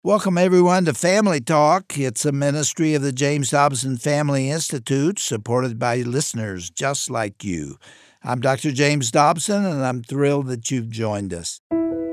Welcome, everyone, to Family Talk. It's a ministry of the James Dobson Family Institute, supported by listeners just like you. I'm Dr. James Dobson, and I'm thrilled that you've joined us.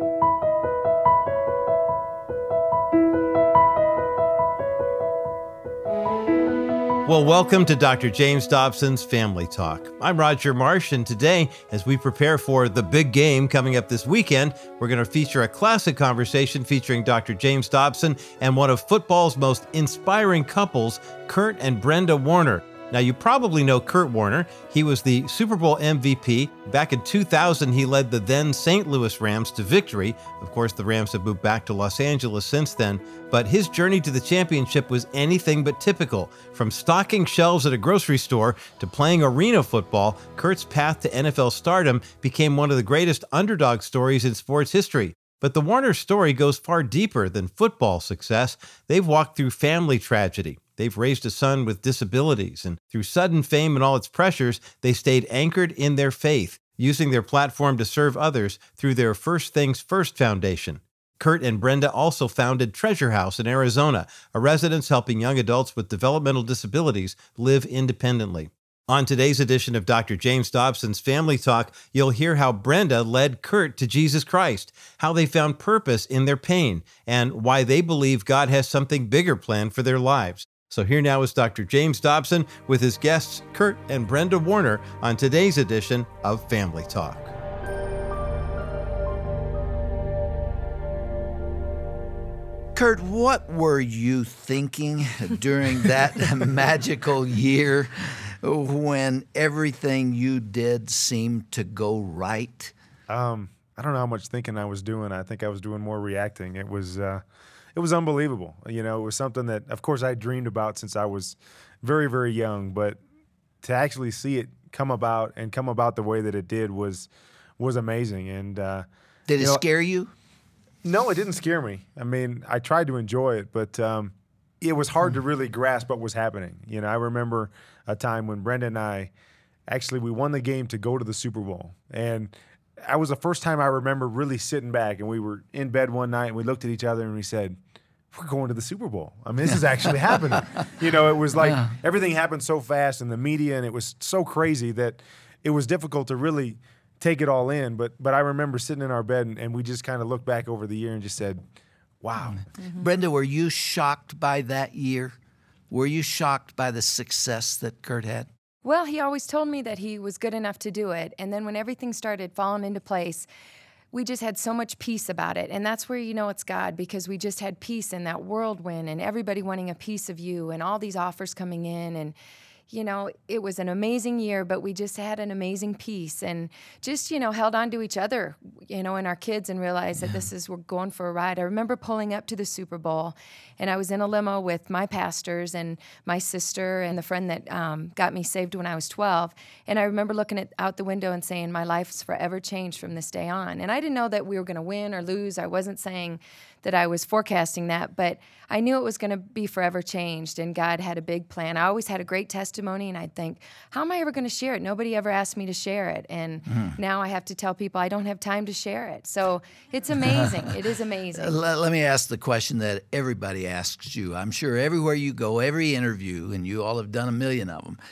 Well, welcome to Dr. James Dobson's Family Talk. I'm Roger Marsh, and today, as we prepare for the big game coming up this weekend, we're going to feature a classic conversation featuring Dr. James Dobson and one of football's most inspiring couples, Kurt and Brenda Warner. Now, you probably know Kurt Warner. He was the Super Bowl MVP. Back in 2000, he led the then St. Louis Rams to victory. Of course, the Rams have moved back to Los Angeles since then. But his journey to the championship was anything but typical. From stocking shelves at a grocery store to playing arena football, Kurt's path to NFL stardom became one of the greatest underdog stories in sports history. But the Warner story goes far deeper than football success. They've walked through family tragedy. They've raised a son with disabilities, and through sudden fame and all its pressures, they stayed anchored in their faith, using their platform to serve others through their First Things First Foundation. Kurt and Brenda also founded Treasure House in Arizona, a residence helping young adults with developmental disabilities live independently. On today's edition of Dr. James Dobson's Family Talk, you'll hear how Brenda led Kurt to Jesus Christ, how they found purpose in their pain, and why they believe God has something bigger planned for their lives. So here now is Dr. James Dobson with his guests, Kurt and Brenda Warner, on today's edition of Family Talk. Kurt, what were you thinking during that magical year when everything you did seemed to go right? I don't know how much thinking I was doing. I think I was doing more reacting. It was unbelievable. You know, it was something that, of course, I dreamed about since I was very, very young. But to actually see it come about the way that it did was amazing. And did it scare you? No, it didn't scare me. I mean, I tried to enjoy it, but it was hard to really grasp what was happening. You know, I remember a time when Brenda and I we won the game to go to the Super Bowl. And I was the first time I remember really sitting back, and we were in bed one night and we looked at each other and we said, we're going to the Super Bowl. I mean, this is actually happening. You know, it was like everything happened so fast in the media, and it was so crazy that it was difficult to really take it all in. But I remember sitting in our bed and we just kind of looked back over the year and just said, wow. Mm-hmm. Brenda, were you shocked by that year? Were you shocked by the success that Kurt had? Well, he always told me that he was good enough to do it. And then when everything started falling into place, we just had so much peace about it. And that's where you know it's God, because we just had peace in that whirlwind and everybody wanting a piece of you and all these offers coming in. And, you know, it was an amazing year, but we just had an amazing peace and just, you know, held on to each other, you know, and our kids, and realized that we're going for a ride. I remember pulling up to the Super Bowl, and I was in a limo with my pastors and my sister and the friend that got me saved when I was 12. And I remember looking out the window and saying, my life's forever changed from this day on. And I didn't know that we were going to win or lose. I wasn't saying that I was forecasting that, but I knew it was going to be forever changed, and God had a big plan. I always had a great testimony, and I'd think, how am I ever going to share it? Nobody ever asked me to share it, and now I have to tell people I don't have time to share it. So it's amazing. It is amazing. Let me ask the question that everybody asks you. I'm sure everywhere you go, every interview, and you all have done a million of them,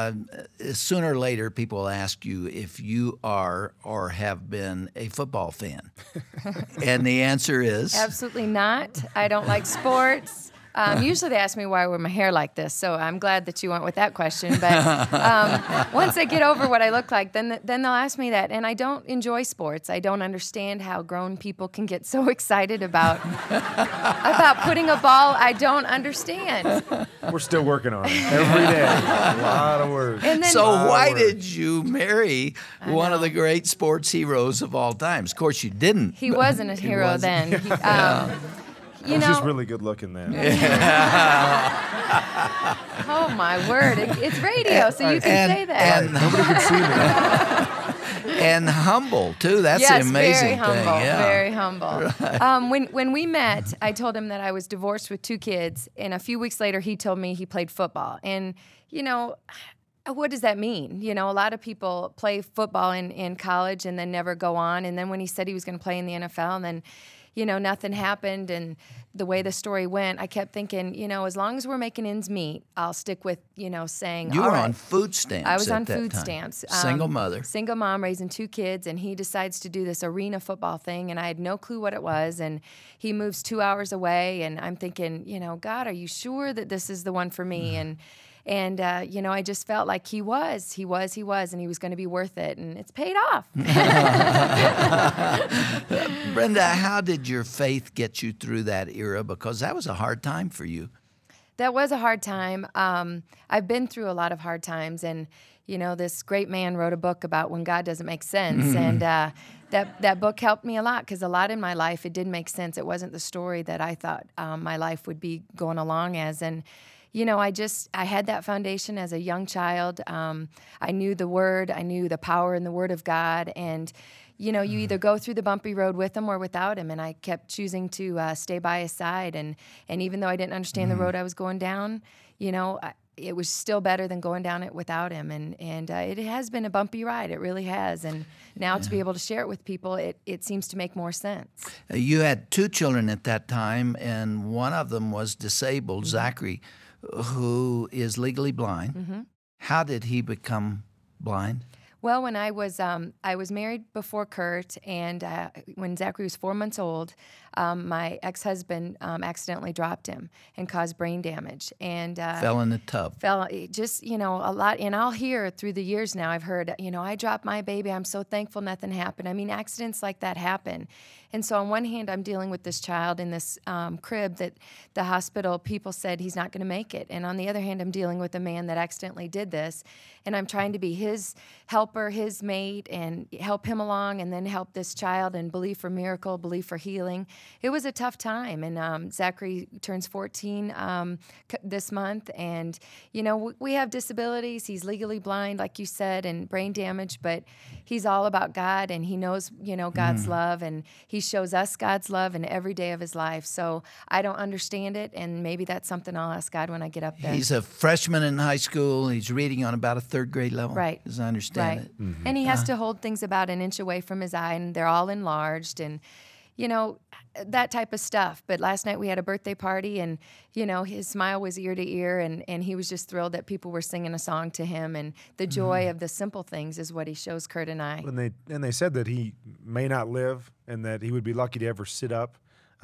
sooner or later people will ask you if you are or have been a football fan. And the answer is? Absolutely not. I don't like sports. Usually they ask me why I wear my hair like this, so I'm glad that you went with that question. But once I get over what I look like, then they'll ask me that. And I don't enjoy sports. I don't understand how grown people can get so excited about putting a ball. I don't understand. We're still working on it every day. A lot of work. So why did you marry one of the great sports heroes of all times? Of course, you didn't. He wasn't a hero then. He's just really good looking then. Oh, my word. It's radio, so you can say that. And nobody can see me. And humble, too. That's the amazing thing. Very humble. When we met, I told him that I was divorced with 2 kids, and a few weeks later, he told me he played football. And, you know, what does that mean? You know, a lot of people play football in college and then never go on. And then when he said he was going to play in the NFL, and then, you know, nothing happened. And the way the story went, I kept thinking, as long as we're making ends meet, I'll stick with, saying, You all were right. on food stamps. I was at on that food time. stamps. Single mother. Single mom raising 2 kids, and he decides to do this arena football thing, and I had no clue what it was, and he moves 2 hours away, and I'm thinking, God, are you sure that this is the one for me? And I just felt like he was, and he was going to be worth it, and it's paid off. Brenda, how did your faith get you through that era? Because that was a hard time for you. That was a hard time. I've been through a lot of hard times, and this great man wrote a book about when God doesn't make sense, and that book helped me a lot, because a lot in my life it didn't make sense. It wasn't the story that I thought my life would be going along as, and I had that foundation as a young child. I knew the Word, I knew the power in the Word of God, and you either go through the bumpy road with him or without him, and I kept choosing to stay by his side, and even though I didn't understand the road I was going down, it was still better than going down it without him, and it has been a bumpy ride, it really has, and now to be able to share it with people, it seems to make more sense. You had 2 children at that time, and one of them was disabled, Zachary, who is legally blind. How did he become blind? Well, when I was married before Kurt, and when Zachary was 4 months old, my ex-husband accidentally dropped him and caused brain damage, and Fell in the tub. A lot. And I'll hear through the years now, I've heard, I dropped my baby, I'm so thankful nothing happened. I mean, accidents like that happen. And so on one hand, I'm dealing with this child in this crib that the hospital people said he's not going to make it. And on the other hand, I'm dealing with a man that accidentally did this. And I'm trying to be his helper, his mate, and help him along, and then help this child and believe for miracle, believe for healing. It was a tough time. And Zachary turns 14 this month. And, we have disabilities. He's legally blind, like you said, and brain damage, but he's all about God, and he knows, God's love, and he shows us God's love in every day of his life. So I don't understand it, and maybe that's something I'll ask God when I get up there. He's a freshman in high school. He's reading on about a 3rd grade level, right? As I understand it. And he has to hold things about an inch away from his eye, and they're all enlarged, and that type of stuff. But last night we had a birthday party, and his smile was ear to ear, and he was just thrilled that people were singing a song to him, and the joy of the simple things is what he shows Kurt and I. And they said that he may not live, and that he would be lucky to ever sit up.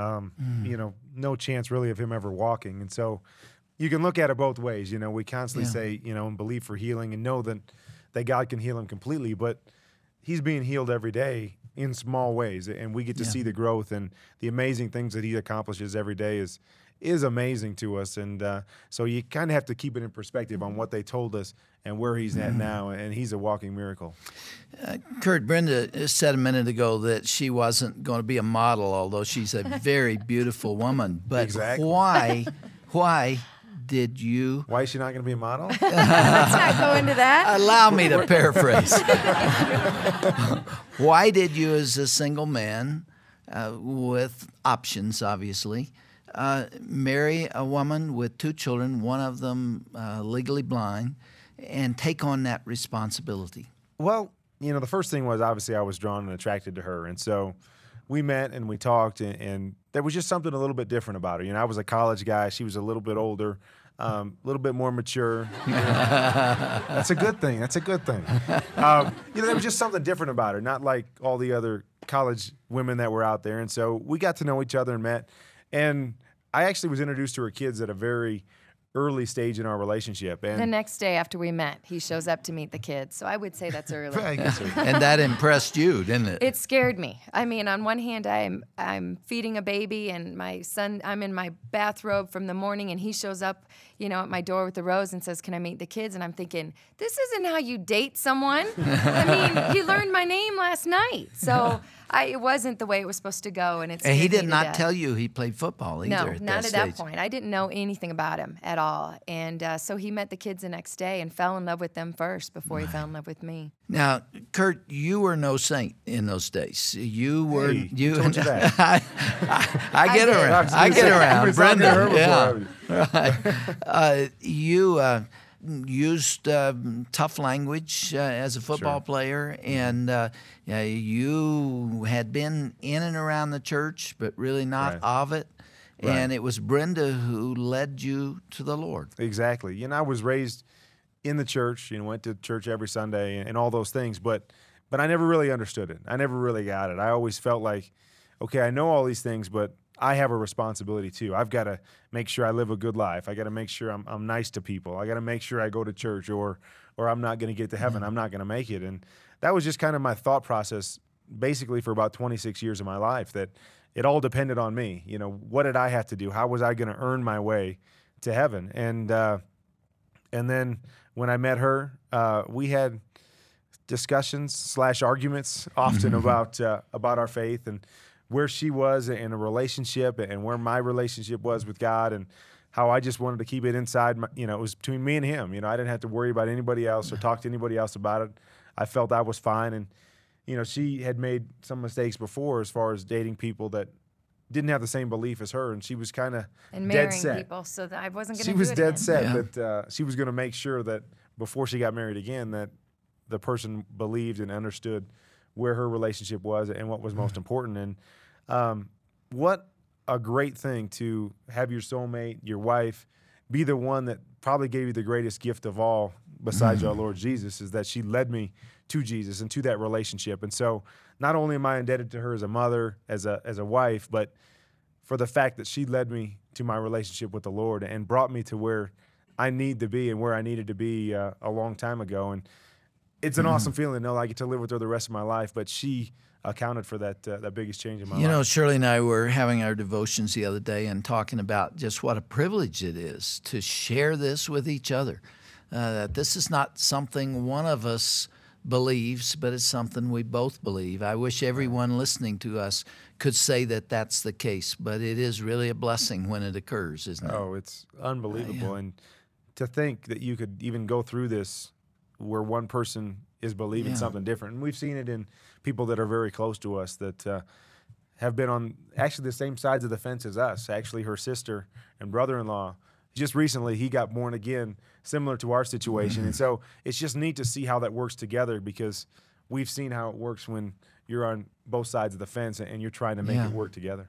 No chance really of him ever walking. And so you can look at it both ways. We constantly say, and believe for healing, and know that God can heal him completely, but he's being healed every day in small ways, and we get to see the growth, and the amazing things that he accomplishes every day is amazing to us. And so you kind of have to keep it in perspective on what they told us and where he's at now, and he's a walking miracle. Kurt, Brenda said a minute ago that she wasn't going to be a model, although she's a very beautiful woman. But Exactly. Why did you... Why is she not going to be a model? Let's not go into that. Allow me to paraphrase. Why did you, as a single man, with options, obviously, marry a woman with 2 children, one of them legally blind, and take on that responsibility? Well, the first thing was, obviously, I was drawn and attracted to her. And so we met and we talked, and there was just something a little bit different about her. I was a college guy. She was a little bit older, a little bit more mature. That's a good thing. That's a good thing. There was just something different about her, not like all the other college women that were out there. And so we got to know each other and met. And I actually was introduced to her kids at a very early stage in our relationship. And the next day after we met, he shows up to meet the kids. So I would say that's early. I guess so. And that impressed you, didn't it? It scared me. I mean, on one hand, I'm feeding a baby, and my son, I'm in my bathrobe from the morning, and he shows up, at my door with the rose and says, "Can I meet the kids?" And I'm thinking, this isn't how you date someone. I mean, he learned my name last night. So it wasn't the way it was supposed to go, and And he did not tell you he played football either. No, at not that at stage. that point. I didn't know anything about him at all. And so he met the kids the next day and fell in love with them first before he fell in love with me. Now, Kurt, you were no saint in those days. You were. Hey, who told you that? I get did. around. I get around. You've been talking to her Brenda. before, Yeah. Right. You used tough language as a football player, and you had been in and around the church, but really not Right. of it. And it was Brenda who led you to the Lord. Exactly. You know, I was raised in the church, went to church every Sunday and all those things, but I never really understood it. I never really got it. I always felt like, okay, I know all these things, but I have a responsibility too. I've got to make sure I live a good life. I got to make sure I'm nice to people. I got to make sure I go to church, or I'm not going to get to heaven. I'm not going to make it. And that was just kind of my thought process, basically for about 26 years of my life, that it all depended on me. What did I have to do? How was I going to earn my way to heaven? And then when I met her, we had discussions / arguments often about our faith and where she was in a relationship and where my relationship was with God, and how I just wanted to keep it inside. It was between me and him. I didn't have to worry about anybody else or talk to anybody else about it. I felt I was fine. And she had made some mistakes before as far as dating people that didn't have the same belief as her, and she was kind of dead set. People, so that I wasn't going to. She was dead set Yeah. that she was going to make sure that before she got married again, that the person believed and understood where her relationship was and what was most important. And what a great thing to have your soulmate, your wife, be the one that probably gave you the greatest gift of all, besides our Lord Jesus, is that she led me to Jesus and to that relationship. And so not only am I indebted to her as a mother, as a wife, but for the fact that she led me to my relationship with the Lord and brought me to where I need to be and where I needed to be a long time ago. And it's an awesome feeling to know I get to live with her the rest of my life, but she accounted for that biggest change in my life. Shirley and I were having our devotions the other day and talking about just what a privilege it is to share this with each other. That this is not something one of us believes, but it's something we both believe. I wish everyone listening to us could say that that's the case, but it is really a blessing when it occurs, isn't it? Oh, it's unbelievable. And to think that you could even go through this where one person is believing something different. And we've seen it in people that are very close to us that have been on actually the same sides of the fence as us. Actually, her sister and brother-in-law, just recently, he got born again, similar to our situation. And so it's just neat to see how that works together, because we've seen how it works when you're on both sides of the fence and you're trying to make it work together.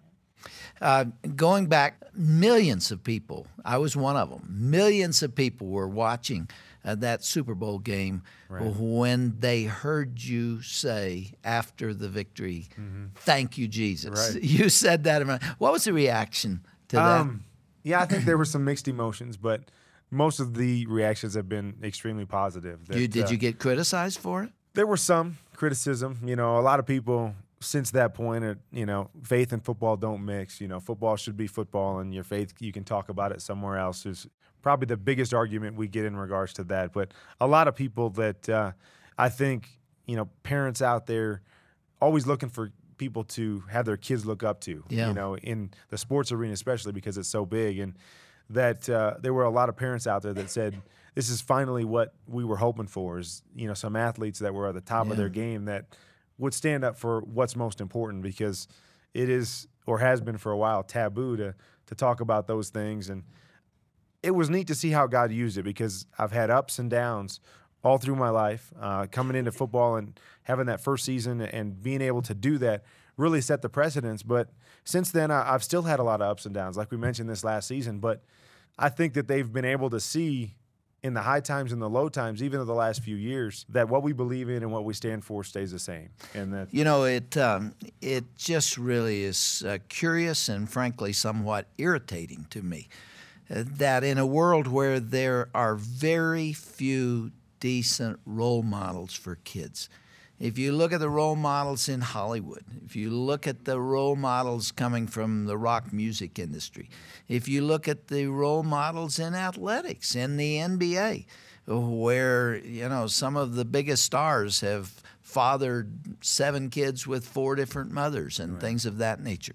Going back, millions of people, I was one of them, millions of people were watching that Super Bowl game when they heard you say after the victory, "Thank you, Jesus." Right. You said that. What was the reaction to that? Yeah, I think there were some mixed emotions, but most of the reactions have been extremely positive. Did you get criticized for it? There were some criticism. A lot of people since that point, faith and football don't mix. Football should be football, and your faith, you can talk about it somewhere else. Is probably the biggest argument we get in regards to that. But a lot of people that I think, parents out there always looking for people to have their kids look up to, in the sports arena especially, because it's so big. And that there were a lot of parents out there that said, this is finally what we were hoping for, is, some athletes that were at the top of their game that would stand up for what's most important, because it is, or has been for a while, taboo to talk about those things. And it was neat to see how God used it, because I've had ups and downs all through my life. Coming into football and having that first season and being able to do that really set the precedence. But since then, I've still had a lot of ups and downs, like we mentioned this last season. But I think that they've been able to see in the high times and the low times, even in the last few years, that what we believe in and what we stand for stays the same. And that it just really is curious and frankly somewhat irritating to me that in a world where there are very few decent role models for kids. If you look at the role models in Hollywood, if you look at the role models coming from the rock music industry, if you look at the role models in athletics, in the NBA, where, some of the biggest stars have fathered 7 kids with 4 different mothers and things of that nature.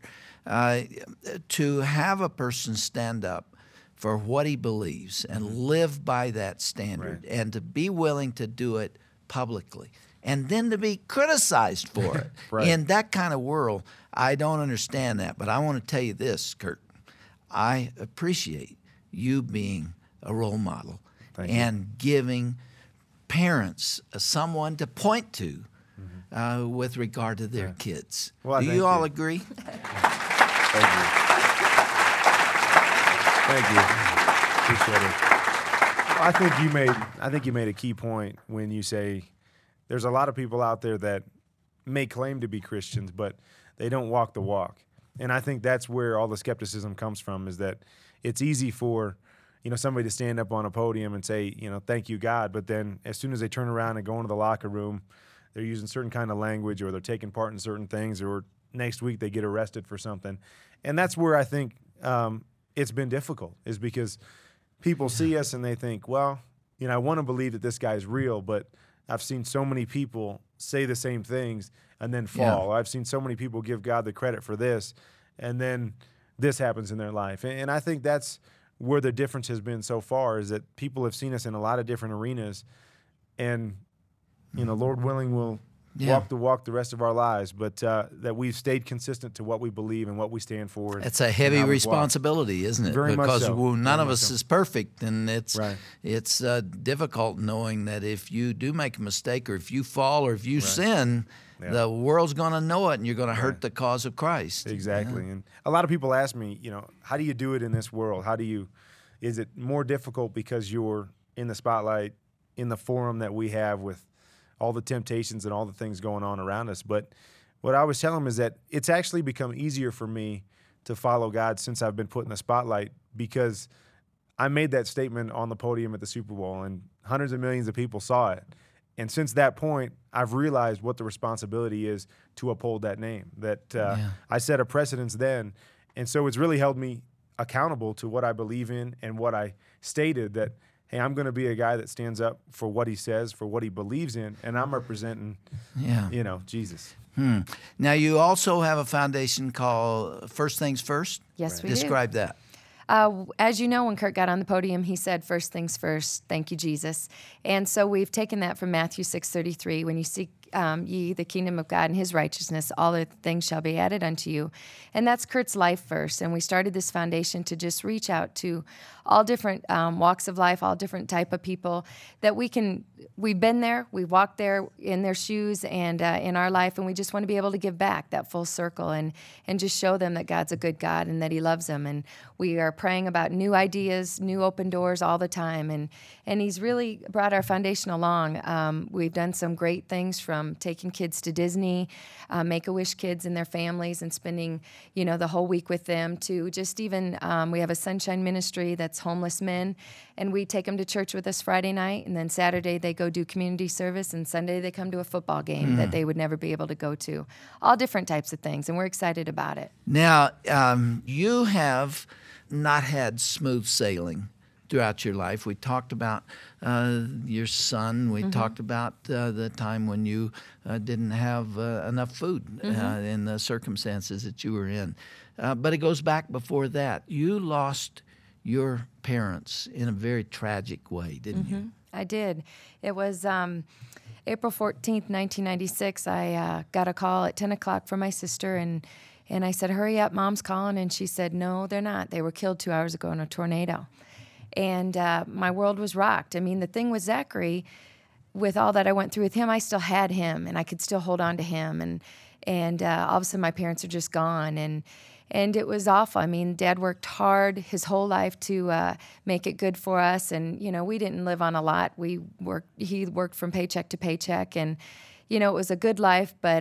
To have a person stand up for what he believes and live by that standard and to be willing to do it publicly and then to be criticized for it in that kind of world, I don't understand that. But I want to tell you this, Kurt. I appreciate you being a role model and giving parents someone to point to with regard to their kids. Well, do you all agree? Thank you. Thank you. Appreciate it. I think you made a key point when you say there's a lot of people out there that may claim to be Christians, but they don't walk the walk. And I think that's where all the skepticism comes from, is that it's easy for, somebody to stand up on a podium and say, thank you, God. But then as soon as they turn around and go into the locker room, they're using certain kind of language, or they're taking part in certain things, or next week they get arrested for something. And that's where I think it's been difficult, is because people see us and they think, well, I want to believe that this guy's real, but I've seen so many people say the same things and then fall. I've seen so many people give God the credit for this, and then this happens in their life. And I think that's where the difference has been so far, is that people have seen us in a lot of different arenas, and Lord willing, we'll walk the walk the rest of our lives, but that we've stayed consistent to what we believe and what we stand for. It's a heavy responsibility, isn't it? Very much so. Because none of us so. is perfect, and it's Right. difficult knowing that if you do make a mistake, or if you fall, or if you sin, the world's going to know it, and you're going to hurt the cause of Christ. Exactly. And a lot of people ask me, how do you do it in this world? Is it more difficult because you're in the spotlight, in the forum that we have with all the temptations and all the things going on around us? But what I was telling them is that it's actually become easier for me to follow God since I've been put in the spotlight, because I made that statement on the podium at the Super Bowl, and hundreds of millions of people saw it. And since that point, I've realized what the responsibility is to uphold that name, that I set a precedence then. And so it's really held me accountable to what I believe in and what I stated, that, hey, I'm going to be a guy that stands up for what he says, for what he believes in, and I'm representing, Jesus. Now, you also have a foundation called First Things First. Yes, we Describe that. As you know, when Kurt got on the podium, he said, first things first, thank you, Jesus. And so we've taken that from Matthew 6:33, when you seek ye the kingdom of God and his righteousness, all other things shall be added unto you. And that's Kurt's life verse. And we started this foundation to just reach out to all different walks of life, all different type of people that we've been there, we've walked there in their shoes and in our life, and we just want to be able to give back that full circle and just show them that God's a good God and that he loves them. And we are praying about new ideas, new open doors all the time. And he's really brought our foundation along. We've done some great things, from taking kids to Disney, Make-A-Wish kids and their families, and spending, the whole week with them, to just even, we have a Sunshine Ministry that's homeless men, and we take them to church with us Friday night, and then Saturday they go do community service, and Sunday they come to a football game that they would never be able to go to. All different types of things, and we're excited about it. Now, you have not had smooth sailing throughout your life. We talked about your son. We talked about the time when you didn't have enough food in the circumstances that you were in. But it goes back before that. You lost your parents in a very tragic way, didn't you? I did. It was April 14th, 1996. I got a call at 10 o'clock from my sister, and I said, hurry up, Mom's calling. And she said, no, they're not. They were killed 2 hours ago in a tornado. And my world was rocked. I mean, the thing with Zachary, with all that I went through with him, I still had him, and I could still hold on to him. And all of a sudden, my parents are just gone. And it was awful. I mean, Dad worked hard his whole life to make it good for us. And, we didn't live on a lot. He worked from paycheck to paycheck. And, it was a good life. But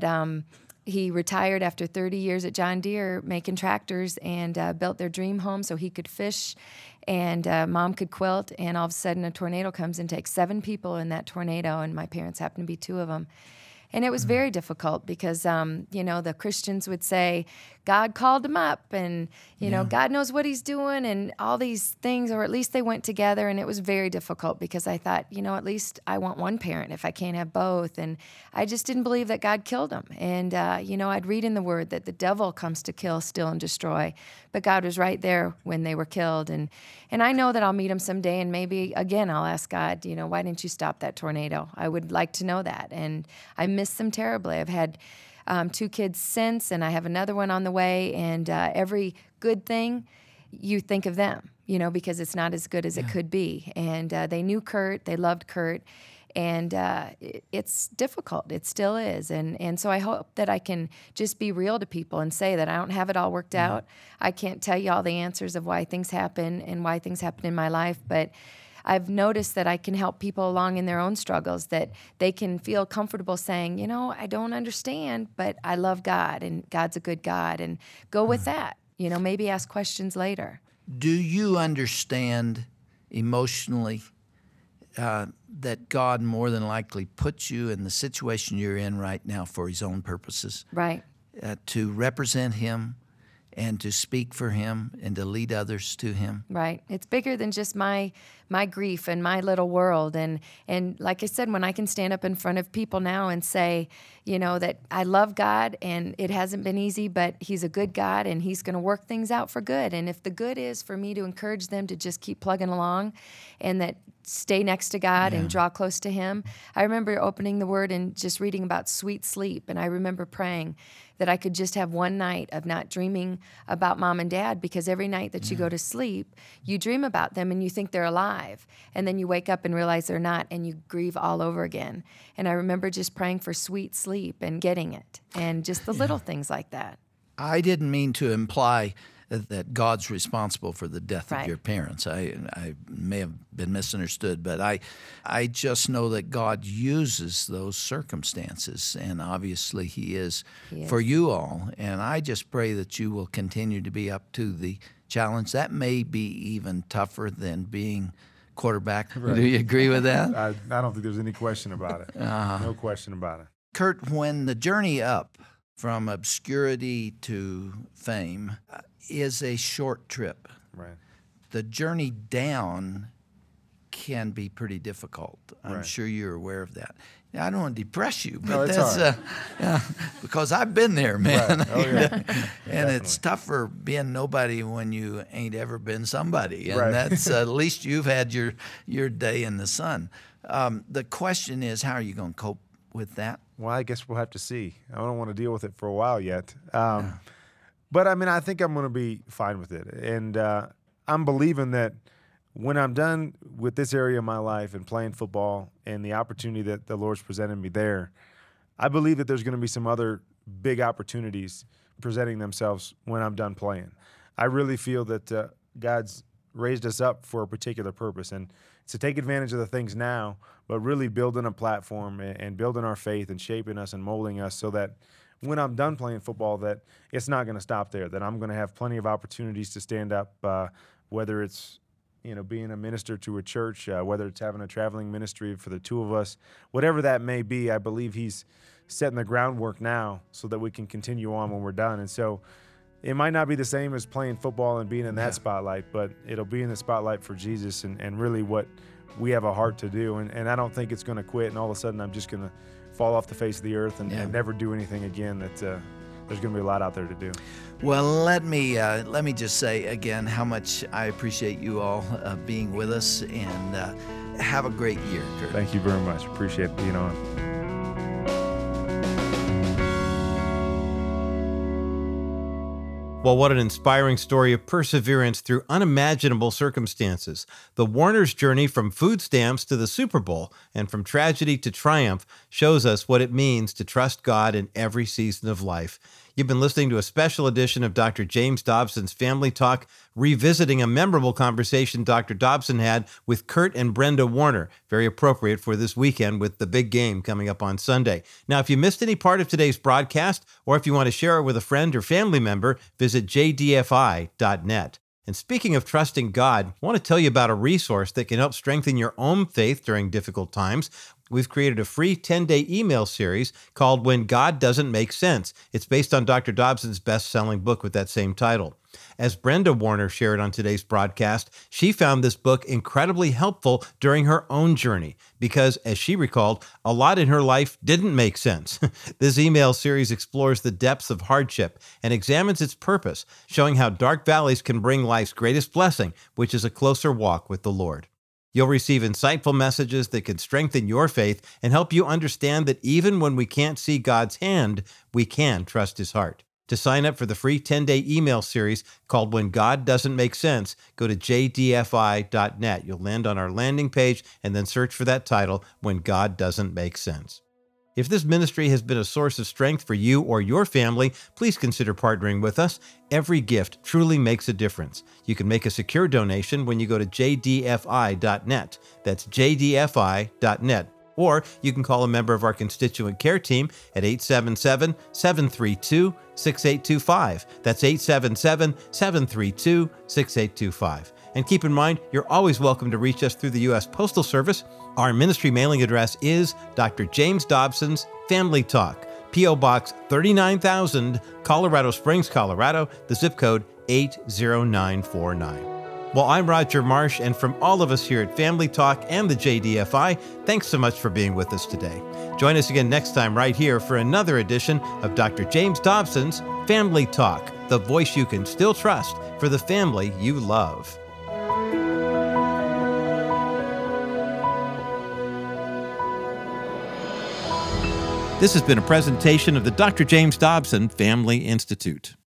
he retired after 30 years at John Deere making tractors, and built their dream home so he could fish and Mom could quilt. And all of a sudden, a tornado comes and takes 7 people in that tornado. And my parents happened to be 2 of them. And it was very difficult because, the Christians would say, God called him up, and, God knows what he's doing, and all these things, or at least they went together. And it was very difficult because I thought, at least I want one parent if I can't have both. And I just didn't believe that God killed him. And, I'd read in the Word that the devil comes to kill, steal, and destroy. But God was right there when they were killed. And I know that I'll meet him someday, and maybe, again, I'll ask God, why didn't you stop that tornado? I would like to know that. And I miss them terribly. I've had 2 kids since, and I have another one on the way. And every good thing, you think of them, because it's not as good as it could be. And they knew Kurt. They loved Kurt. And it's difficult. It still is. And so I hope that I can just be real to people and say that I don't have it all worked out. I can't tell you all the answers of why things happen and why things happen in my life, but I've noticed that I can help people along in their own struggles, that they can feel comfortable saying, I don't understand, but I love God, and God's a good God, and go with that. Maybe ask questions later. Do you understand emotionally that God more than likely puts you in the situation you're in right now for his own purposes? Right. To represent him and to speak for him and to lead others to him? Right. It's bigger than just my grief and my little world. And like I said, when I can stand up in front of people now and say, that I love God and it hasn't been easy, but he's a good God and he's going to work things out for good. And if the good is for me to encourage them to just keep plugging along and that stay next to God and draw close to him. I remember opening the Word and just reading about sweet sleep. And I remember praying that I could just have one night of not dreaming about mom and dad, because every night that you go to sleep, you dream about them and you think they're alive. And then you wake up and realize they're not, and you grieve all over again. And I remember just praying for sweet sleep and getting it, and just the little things like that. I didn't mean to imply that God's responsible for the death of your parents. I may have been misunderstood, but I just know that God uses those circumstances, and obviously He is for you all. And I just pray that you will continue to be up to the challenge. That may be even tougher than being quarterback. Right. Do you agree with that? I don't think there's any question about it. No question about it. Kurt, when the journey up from obscurity to fame is a short trip. Right. The journey down can be pretty difficult. I'm sure you're aware of that. Now, I don't want to depress you, but that's because I've been there, man. Right. Oh, yeah. And it's tougher being nobody when you ain't ever been somebody. And that's at least you've had your day in the sun. The question is, how are you going to cope with that? Well, I guess we'll have to see. I don't want to deal with it for a while yet. But, I think I'm going to be fine with it. And I'm believing that when I'm done with this area of my life and playing football and the opportunity that the Lord's presented me there, I believe that there's going to be some other big opportunities presenting themselves when I'm done playing. I really feel that God's raised us up for a particular purpose, and to take advantage of the things now, but really building a platform and building our faith and shaping us and molding us so that when I'm done playing football, that it's not going to stop there, that I'm going to have plenty of opportunities to stand up, whether it's being a minister to a church, whether it's having a traveling ministry for the two of us, whatever that may be. I believe He's setting the groundwork now so that we can continue on when we're done. And so it might not be the same as playing football and being in that spotlight, but it'll be in the spotlight for Jesus and really what we have a heart to do. And I don't think it's going to quit, and all of a sudden I'm just going to fall off the face of the earth and never do anything again. That there's going to be a lot out there to do. Well, let me just say again how much I appreciate you all being with us, and have a great year, Kurt. Thank you very much. Appreciate being on. Well, what an inspiring story of perseverance through unimaginable circumstances. The Warner's journey from food stamps to the Super Bowl and from tragedy to triumph shows us what it means to trust God in every season of life. You've been listening to a special edition of Dr. James Dobson's Family Talk, revisiting a memorable conversation Dr. Dobson had with Kurt and Brenda Warner, very appropriate for this weekend with the big game coming up on Sunday. Now, if you missed any part of today's broadcast, or if you want to share it with a friend or family member, visit jdfi.net. And speaking of trusting God, I want to tell you about a resource that can help strengthen your own faith during difficult times. We've created a free 10-day email series called When God Doesn't Make Sense. It's based on Dr. Dobson's best-selling book with that same title. As Brenda Warner shared on today's broadcast, she found this book incredibly helpful during her own journey because, as she recalled, a lot in her life didn't make sense. This email series explores the depths of hardship and examines its purpose, showing how dark valleys can bring life's greatest blessing, which is a closer walk with the Lord. You'll receive insightful messages that can strengthen your faith and help you understand that even when we can't see God's hand, we can trust His heart. To sign up for the free 10-day email series called When God Doesn't Make Sense, go to jdfi.net. You'll land on our landing page and then search for that title, When God Doesn't Make Sense. If this ministry has been a source of strength for you or your family, please consider partnering with us. Every gift truly makes a difference. You can make a secure donation when you go to jdfi.net. That's jdfi.net. Or you can call a member of our constituent care team at 877-732-6825. That's 877-732-6825. And keep in mind, you're always welcome to reach us through the U.S. Postal Service. Our ministry mailing address is Dr. James Dobson's Family Talk, P.O. Box 39,000, Colorado Springs, Colorado, the zip code 80949. Well, I'm Roger Marsh, and from all of us here at Family Talk and the JDFI, thanks so much for being with us today. Join us again next time right here for another edition of Dr. James Dobson's Family Talk, the voice you can still trust for the family you love. This has been a presentation of the Dr. James Dobson Family Institute.